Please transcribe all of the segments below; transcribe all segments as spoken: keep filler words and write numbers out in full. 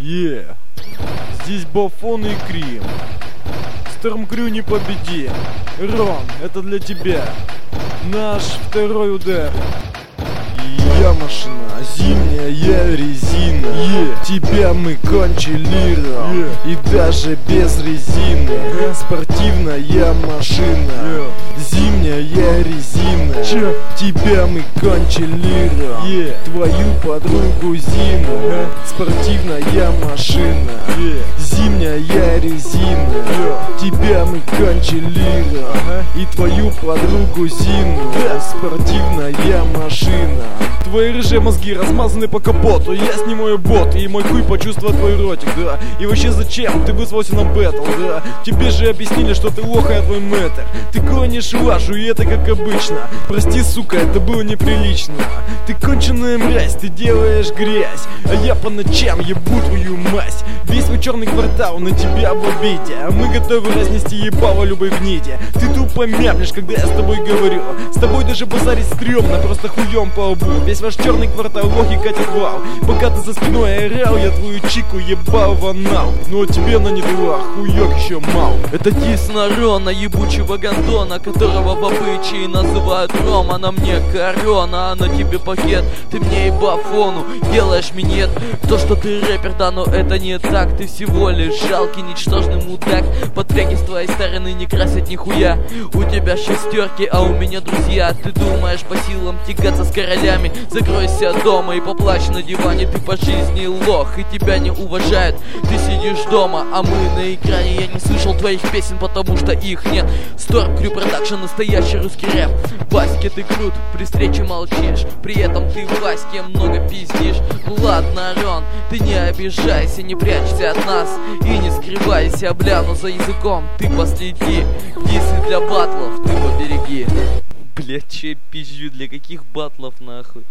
Е, yeah. Здесь Бафон и Крим. Стармкрю не победим. Рон, это для тебя. Наш второй удар. Я машина, зимняя резина. yeah. Тебя мы кончили, yeah. И даже без резины. yeah. Спортивная машина, yeah. Зимняя резина. yeah. Тебя мы кончили, yeah. Твою подругу Зину. yeah. Спортивная машина, yeah. Зимняя резина. yeah. Тебя мы кончили, uh-huh. И твою подругу Зину. yeah. Спортивная машина. Твои рыжие мозги размазаны по капоту. Я сниму ее бот, и мой хуй почувствует твой ротик, да. И вообще зачем ты вызвался на бэтл, да? Тебе же объяснили, что ты лох, а я твой мэтр. Ты гонишь лажу, и это как обычно. Прости, сука, это было неприлично. Ты конченая мразь, ты делаешь грязь, а я по ночам ебу твою мазь. Весь свой черный квартал на тебя в обиде, а мы готовы разнести ебало любой гниде. Ты тупо мяпнешь, когда я с тобой говорю. С тобой даже базарить стрёмно, просто хуем по лбу. Весь ваш черный квартал лохи катит вал. Пока ты за спиной орал, я твою чику ебал в анал. Но тебе на не дела, хуёк еще мал. Это дис на Рона, ебучего гандона, которого в обычае называют Рома. На мне корона, а на тебе пакет. Ты мне и Бафону делаешь минет. То, что ты рэпер, да, но это не так. Ты всего лишь жалкий, ничтожный мудак. Под треки с твоей стороны не красят нихуя. У тебя шестерки, а у меня друзья. Ты думаешь по силам тягаться с королями? Закройся дома и поплачь на диване. Ты по жизни лох, и тебя не уважают. Ты сидишь дома, а мы на экране. Я не слышал твоих песен, потому что их нет. Stormcrew Production, настоящий русский рэп. Ваське, ты крут, при встрече молчишь. При этом ты Ваське много пиздишь. Ну ладно, Рон, ты не обижайся, не прячься от нас и не скрывайся, бля, но за языком ты последи. Дисы для батлов ты побереги. Блять, че я пизжу, для каких батлов нахуй?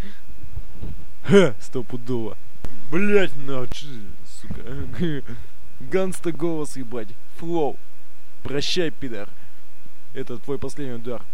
Ха, стопудово. Блять, на, чи, сука. Ганста голос ебать. Флоу. Прощай, пидор. Это твой последний удар.